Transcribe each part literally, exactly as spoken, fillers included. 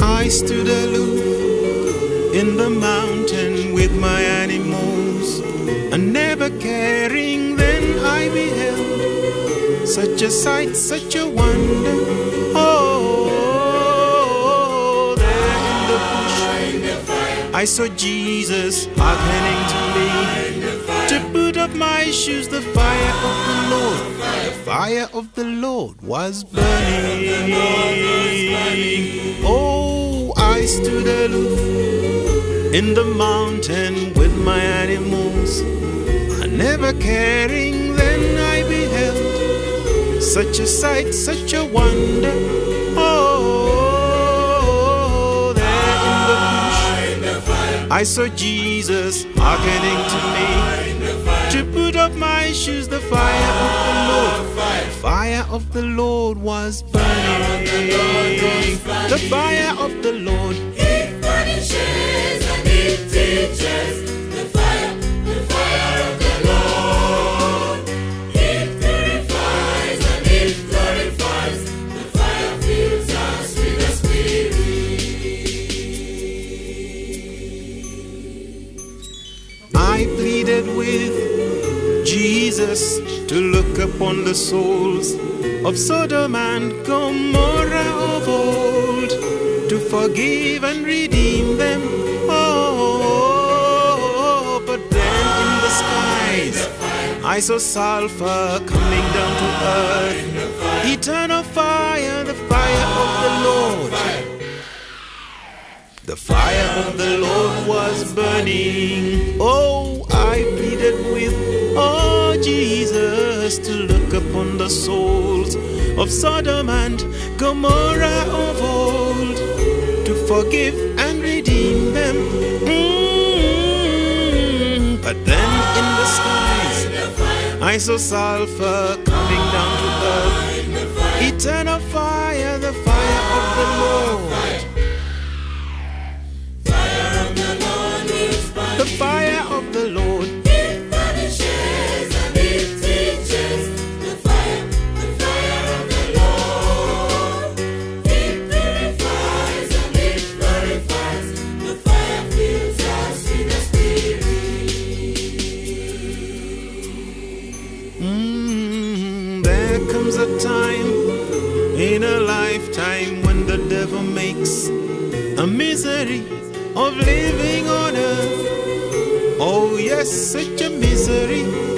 I stood aloof in the mountain with my animals, and never caring, then I beheld such a sight, such a wonder. Oh, there in the bush I saw Jesus hearkening to me to put up my shoes. The fire of the Lord, the fire of the Lord was burning. Oh, I stood aloof in the mountain with my animals, and never caring, then I beheld such a sight, such a wonder. Oh, there in the bush I saw Jesus hearkening to me to put up my shoes. The fire of the Lord, the fire of the Lord was burning. The fire of the Lord, it punishes and it teaches. The fire, the fire of the Lord, it purifies and it glorifies. The fire fills us with the Spirit. I pleaded with Jesus to look upon the souls of Sodom and Gomorrah of old, to forgive and redeem them. Oh, but then in the skies I saw sulfur coming down to earth, eternal fire, the fire of the Lord. The fire of the Lord was burning. Oh, I pleaded with, oh, Jesus, to look upon the souls of Sodom and Gomorrah of old, to forgive and redeem them. Mm-hmm. But then in the skies I saw sulfur coming down to earth, eternal fire, the fire of the Lord. The fire of the Lord, It punishes and it teaches. The fire, the fire of the Lord, it purifies and it glorifies. The fire fills us with the Spirit. mm, there comes a time in a lifetime when the devil makes a misery of living on earth. Oh yes, such a misery.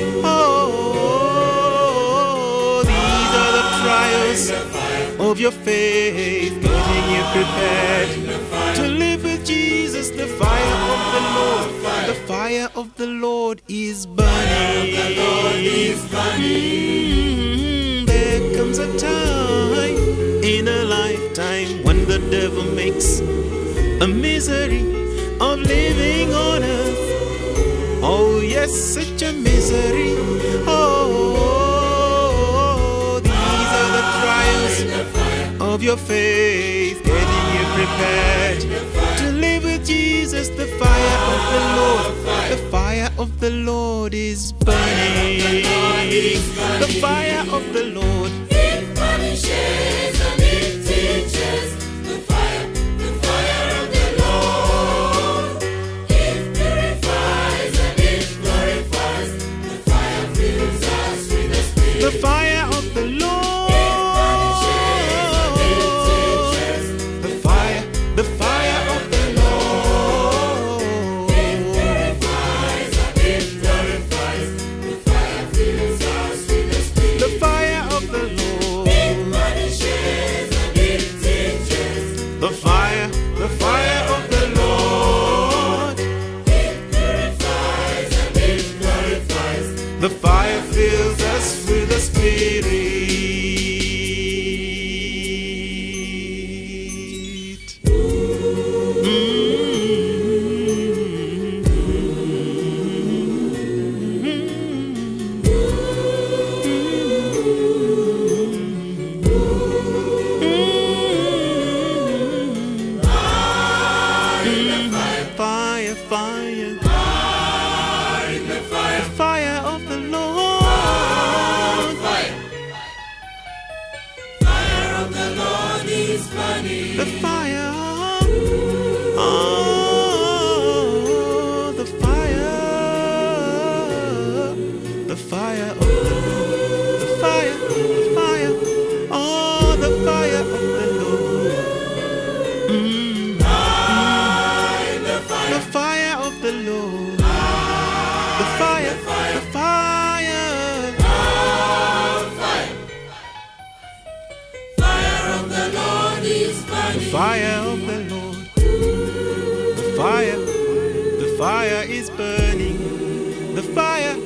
Oh, these are the trials of your faith, getting you prepared to live with Jesus. The fire of the Lord, the fire of the Lord is burning. Mm, there comes a time in a lifetime when the devil makes a misery of living on earth. Oh yes, such a misery. Oh, these are the trials of your faith, getting you prepared to live with Jesus. The fire of the Lord, the fire of the Lord is burning. The fire of the Lord, It punishes and it teaches. The fire, the fire of the Lord, it purifies and it glorifies. The fire fills us with the Spirit. the fire of the Lord, the fire, the fire of the Lord, It purifies and it glorifies. The fire fills us with the Spirit. the fire of the Lord, It punishes and it teaches. the fire, the fire of the Lord, It purifies and it glorifies. the fire fills us with the Spirit. Fire, fire, The fire, the fire of the Lord, fire. Fire of the Lord is burning. the fire. fire of the Lord. The fire, the fire is burning. The fire